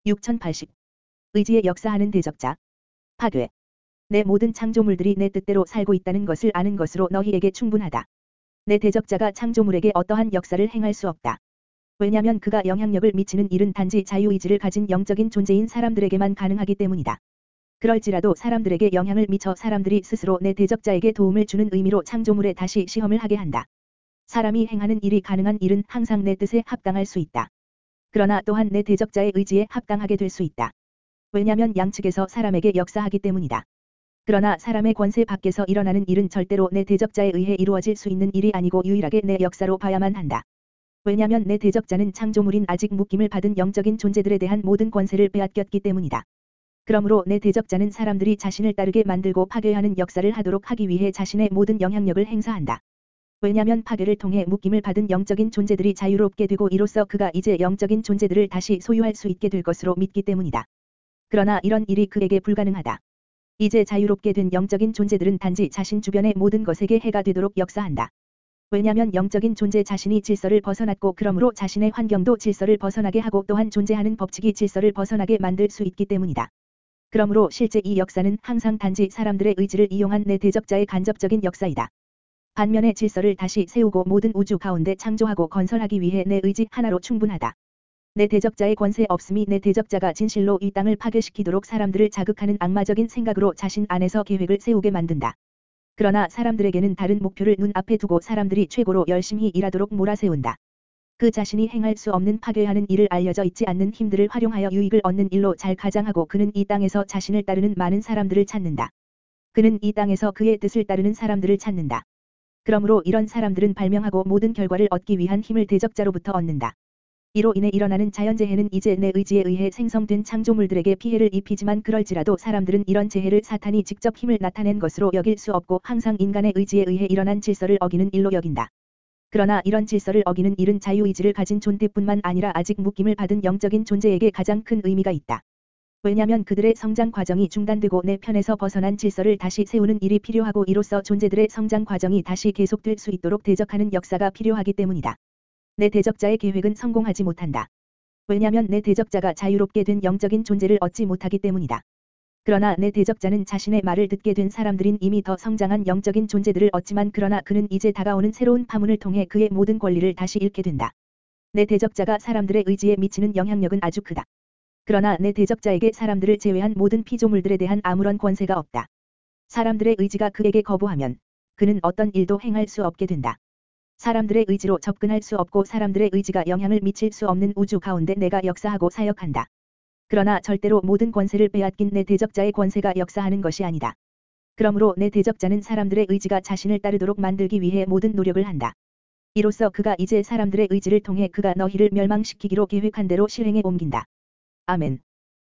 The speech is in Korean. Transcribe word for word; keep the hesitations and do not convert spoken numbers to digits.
육천팔십. 의지에 역사하는 대적자. 파괴. 내 모든 창조물들이 내 뜻대로 살고 있다는 것을 아는 것으로 너희에게 충분하다. 내 대적자가 창조물에게 어떠한 역사를 행할 수 없다. 왜냐면 그가 영향력을 미치는 일은 단지 자유의지를 가진 영적인 존재인 사람들에게만 가능하기 때문이다. 그럴지라도 사람들에게 영향을 미쳐 사람들이 스스로 내 대적자에게 도움을 주는 의미로 창조물에 다시 시험을 하게 한다. 사람이 행하는 일이 가능한 일은 항상 내 뜻에 합당할 수 있다. 그러나 또한 내 대적자의 의지에 합당하게 될 수 있다. 왜냐면 양측에서 사람에게 역사하기 때문이다. 그러나 사람의 권세 밖에서 일어나는 일은 절대로 내 대적자에 의해 이루어질 수 있는 일이 아니고 유일하게 내 역사로 봐야만 한다. 왜냐면 내 대적자는 창조물인 아직 묶임을 받은 영적인 존재들에 대한 모든 권세를 빼앗겼기 때문이다. 그러므로 내 대적자는 사람들이 자신을 따르게 만들고 파괴하는 역사를 하도록 하기 위해 자신의 모든 영향력을 행사한다. 왜냐면 파괴를 통해 묶임을 받은 영적인 존재들이 자유롭게 되고 이로써 그가 이제 영적인 존재들을 다시 소유할 수 있게 될 것으로 믿기 때문이다. 그러나 이런 일이 그에게 불가능하다. 이제 자유롭게 된 영적인 존재들은 단지 자신 주변의 모든 것에게 해가 되도록 역사한다. 왜냐면 영적인 존재 자신이 질서를 벗어났고 그러므로 자신의 환경도 질서를 벗어나게 하고 또한 존재하는 법칙이 질서를 벗어나게 만들 수 있기 때문이다. 그러므로 실제 이 역사는 항상 단지 사람들의 의지를 이용한 내 대적자의 간접적인 역사이다. 반면에 질서를 다시 세우고 모든 우주 가운데 창조하고 건설하기 위해 내 의지 하나로 충분하다. 내 대적자의 권세 없음이 내 대적자가 진실로 이 땅을 파괴시키도록 사람들을 자극하는 악마적인 생각으로 자신 안에서 계획을 세우게 만든다. 그러나 사람들에게는 다른 목표를 눈앞에 두고 사람들이 최고로 열심히 일하도록 몰아세운다. 그 자신이 행할 수 없는 파괴하는 일을 알려져 있지 않는 힘들을 활용하여 유익을 얻는 일로 잘 가장하고 그는 이 땅에서 자신을 따르는 많은 사람들을 찾는다. 그는 이 땅에서 그의 뜻을 따르는 사람들을 찾는다. 그러므로 이런 사람들은 발명하고 모든 결과를 얻기 위한 힘을 대적자로부터 얻는다. 이로 인해 일어나는 자연재해는 이제 내 의지에 의해 생성된 창조물들에게 피해를 입히지만 그럴지라도 사람들은 이런 재해를 사탄이 직접 힘을 나타낸 것으로 여길 수 없고 항상 인간의 의지에 의해 일어난 질서를 어기는 일로 여긴다. 그러나 이런 질서를 어기는 일은 자유의지를 가진 존재뿐만 아니라 아직 묶임을 받은 영적인 존재에게 가장 큰 의미가 있다. 왜냐면 그들의 성장 과정이 중단되고 내 편에서 벗어난 질서를 다시 세우는 일이 필요하고 이로써 존재들의 성장 과정이 다시 계속될 수 있도록 대적하는 역사가 필요하기 때문이다. 내 대적자의 계획은 성공하지 못한다. 왜냐면 내 대적자가 자유롭게 된 영적인 존재를 얻지 못하기 때문이다. 그러나 내 대적자는 자신의 말을 듣게 된 사람들인 이미 더 성장한 영적인 존재들을 얻지만 그러나 그는 이제 다가오는 새로운 파문을 통해 그의 모든 권리를 다시 잃게 된다. 내 대적자가 사람들의 의지에 미치는 영향력은 아주 크다. 그러나 내 대적자에게 사람들을 제외한 모든 피조물들에 대한 아무런 권세가 없다. 사람들의 의지가 그에게 거부하면 그는 어떤 일도 행할 수 없게 된다. 사람들의 의지로 접근할 수 없고 사람들의 의지가 영향을 미칠 수 없는 우주 가운데 내가 역사하고 사역한다. 그러나 절대로 모든 권세를 빼앗긴 내 대적자의 권세가 역사하는 것이 아니다. 그러므로 내 대적자는 사람들의 의지가 자신을 따르도록 만들기 위해 모든 노력을 한다. 이로써 그가 이제 사람들의 의지를 통해 그가 너희를 멸망시키기로 계획한 대로 실행에 옮긴다. 아멘.